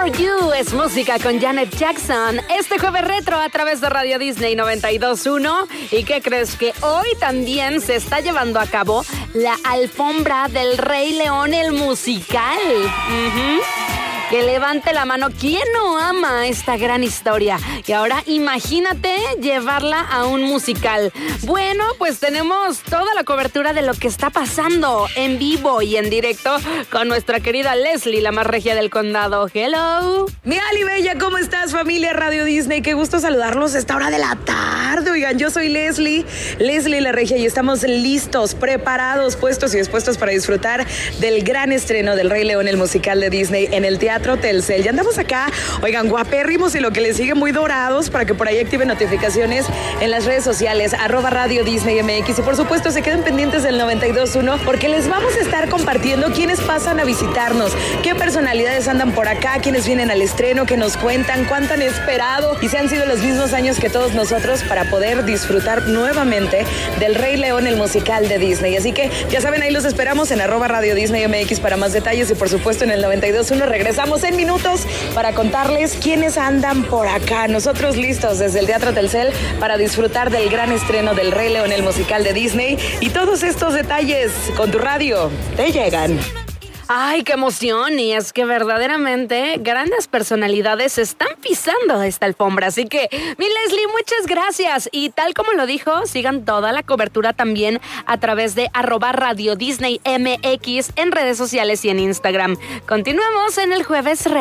For You es música con Janet Jackson. Este jueves retro a través de Radio Disney 92.1. ¿Y qué crees? Que hoy también se está llevando a cabo la alfombra del Rey León, el musical. Que levante la mano. ¿Quién no ama esta gran historia? Y ahora imagínate llevarla a un musical. Bueno, pues tenemos toda la cobertura de lo que está pasando en vivo y en directo con nuestra querida Leslie, la más regia del condado. Hello. Mi Ali Bella, ¿cómo estás, familia Radio Disney? Qué gusto saludarlos a esta hora de la tarde. Oigan, yo soy Leslie la regia, y estamos listos, preparados, puestos y dispuestos para disfrutar del gran estreno del Rey León, el musical de Disney, en el Teatro Telcel. Ya andamos acá, oigan, guapérrimos, y lo que les sigue muy dorados, para que por ahí activen notificaciones en las redes sociales, @Radio Disney MX, y por supuesto se queden pendientes del 92.1, porque les vamos a estar compartiendo quiénes pasan a visitarnos, qué personalidades andan por acá, quiénes vienen al estreno, que nos cuentan cuánto han esperado y si han sido los mismos años que todos nosotros para poder disfrutar nuevamente del Rey León, el musical de Disney. Así que ya saben, ahí los esperamos en @Radio Disney MX para más detalles, y por supuesto en el 92.1 regresamos en minutos para contarles quiénes andan por acá. Nosotros listos desde el Teatro Telcel para disfrutar del gran estreno del Rey León, el musical de Disney, y todos estos detalles con tu radio te llegan. ¡Ay, qué emoción! Y es que verdaderamente grandes personalidades están pisando esta alfombra. Así que, mi Leslie, muchas gracias. Y tal como lo dijo, sigan toda la cobertura también a través de @Radio Disney MX en redes sociales y en Instagram. Continuamos en el Jueves